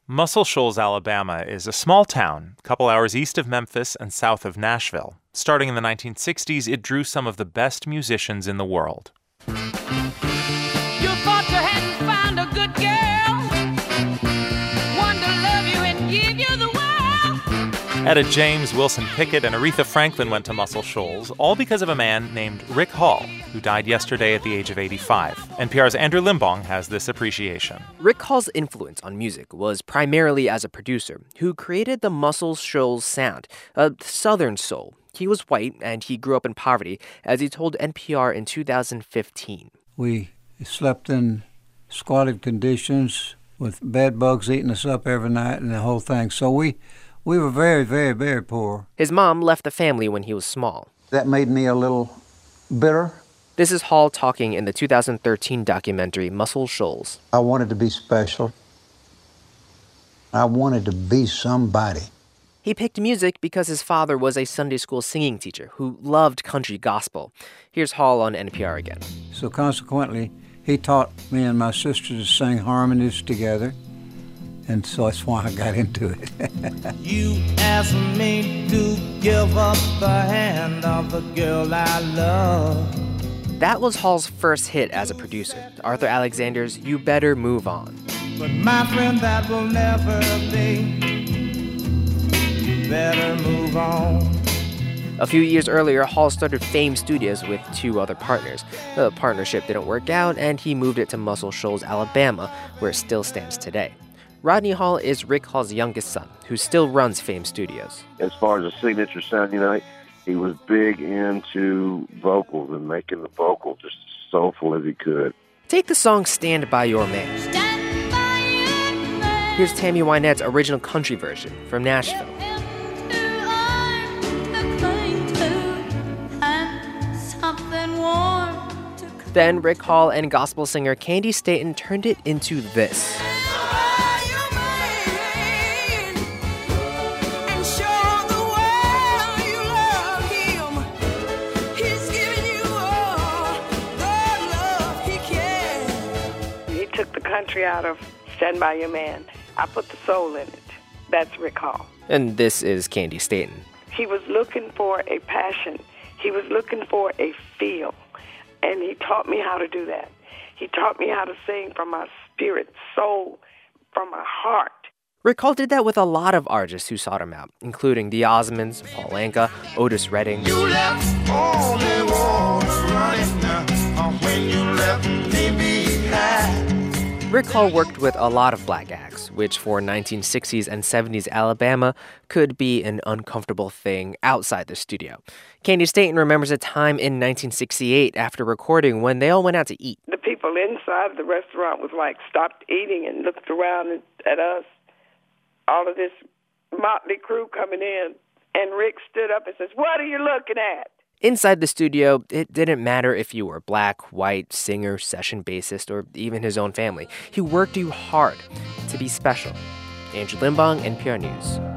Muscle Shoals, Alabama is a small town, a couple hours east of Memphis and south of Nashville. Starting in the 1960s, it drew some of the best musicians in the world. You thought you hadn't found a good girl, one to love you and give you the world. Etta James, Wilson Pickett, and Aretha Franklin went to Muscle Shoals, all because of a man named Rick Hall, who died yesterday at the age of 85. NPR's Andrew Limbong has this appreciation. Rick Hall's influence on music was primarily as a producer who created the Muscle Shoals sound, a southern soul. He was white, and he grew up in poverty, as he told NPR in 2015. We slept in squalid conditions with bed bugs eating us up every night and the whole thing. So we were very, very, very poor. His mom left the family when he was small. That made me a little bitter. This is Hall talking in the 2013 documentary Muscle Shoals. I wanted to be special. I wanted to be somebody. He picked music because his father was a Sunday school singing teacher who loved country gospel. Here's Hall on NPR again. So consequently, he taught me and my sister to sing harmonies together. And so that's why I got into it. You asked me to give up the hand of the girl I love. That was Hall's first hit as a producer, Arthur Alexander's You Better Move On. But my friend, that will never be. You better move on. A few years earlier, Hall started Fame Studios with two other partners. The partnership didn't work out, and he moved it to Muscle Shoals, Alabama, where it still stands today. Rodney Hall is Rick Hall's youngest son, who still runs Fame Studios. As far as a signature sound, he was big into vocals and making the vocal just as soulful as he could. Take the song Stand By Your Man. Stand by your man. Here's Tammy Wynette's original country version from Nashville. Then Rick Hall and gospel singer Candy Staton turned it into this. He took the country out of Stand By Your Man. I put the soul in it. That's Rick Hall. And this is Candy Staton. He was looking for a passion. He was looking for a feel. And he taught me how to do that. He taught me how to sing from my spirit, soul, from my heart. Rick Hall did that with a lot of artists who sought him out, including the Osmonds, Paul Anka, Otis Redding. You left all the walls running when you left me behind. Rick Hall worked with a lot of black acts, which for 1960s and 70s Alabama could be an uncomfortable thing outside the studio. Candy Staton remembers a time in 1968 after recording when they all went out to eat. The people inside the restaurant was like stopped eating and looked around at us. All of this motley crew coming in. And Rick stood up and says, "What are you looking at?" Inside the studio, it didn't matter if you were black, white, singer, session bassist, or even his own family. He worked you hard to be special. Andrew Limbong, NPR News.